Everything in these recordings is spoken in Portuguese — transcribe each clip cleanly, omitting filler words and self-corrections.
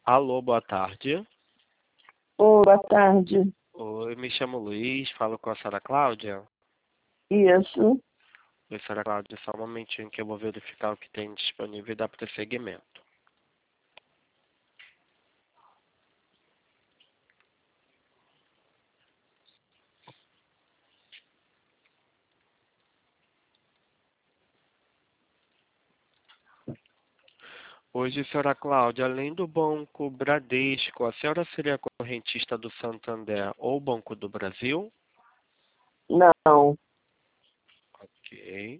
Alô, boa tarde. Boa tarde. Oi, me chamo Luiz, falo com a senhora Cláudia. Isso. Oi, senhora Cláudia, só um momentinho que eu vou verificar o que tem disponível e dar prosseguimento. Hoje, senhora Cláudia, além do Banco Bradesco, a senhora seria correntista do Santander ou Banco do Brasil? Não. Ok.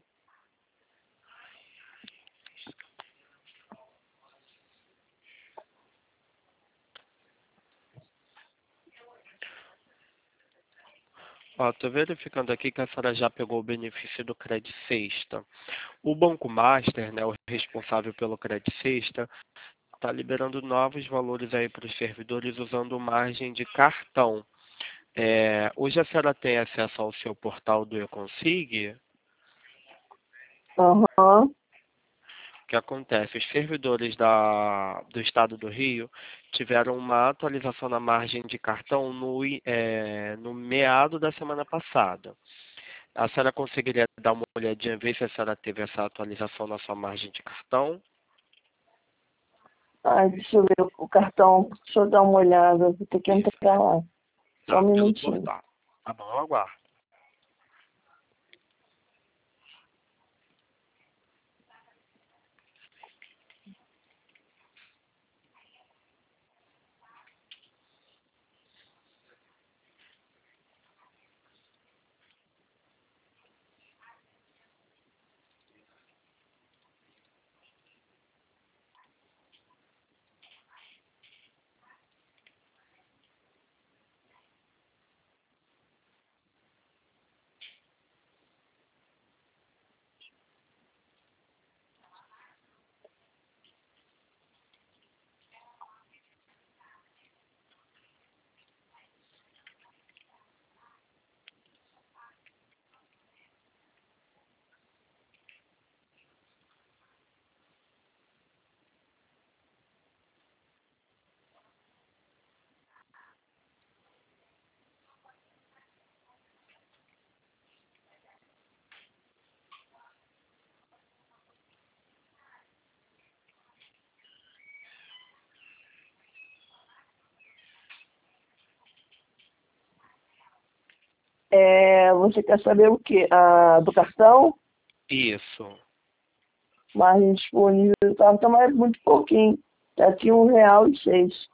Ó, tô verificando aqui que a senhora já pegou o benefício do Credit Sexta. O Banco Master, né, o responsável pelo Credit Sexta, está liberando novos valores aí para os servidores usando margem de cartão. Hoje a senhora tem acesso ao seu portal do Econsig? Aham. O que acontece? Os servidores do estado do Rio tiveram uma atualização na margem de cartão no meado da semana passada. A senhora conseguiria dar uma olhadinha, ver se a senhora teve essa atualização na sua margem de cartão? Ai, deixa eu ver o cartão. Deixa eu dar uma olhada. Vou ter que Isso. entrar lá. Só Tá, um pelo minutinho. portal. Tá bom, eu aguardo. Você quer saber o quê? Do cartão? Isso. Margem disponível do cartão, mas é muito pouquinho. Já tinha R$ 1,06.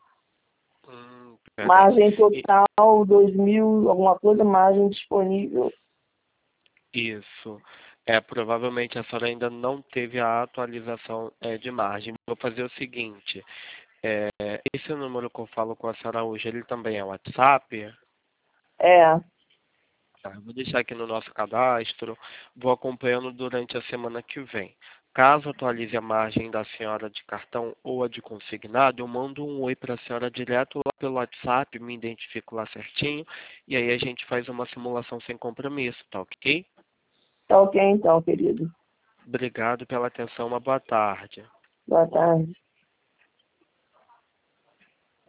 Peraí. Margem total, 2.000, alguma coisa, margem disponível. Isso. Provavelmente a senhora ainda não teve a atualização de margem. Vou fazer o seguinte. é, Esse número que eu falo com a senhora hoje, ele também é WhatsApp? É. Tá, eu vou deixar aqui no nosso cadastro. Vou acompanhando durante a semana que vem. Caso atualize a margem da senhora de cartão ou a de consignado, eu mando um oi para a senhora direto lá pelo WhatsApp, me identifico lá certinho, e aí a gente faz uma simulação sem compromisso, tá ok? Tá ok então, querido. Obrigado pela atenção, uma boa tarde. Boa tarde.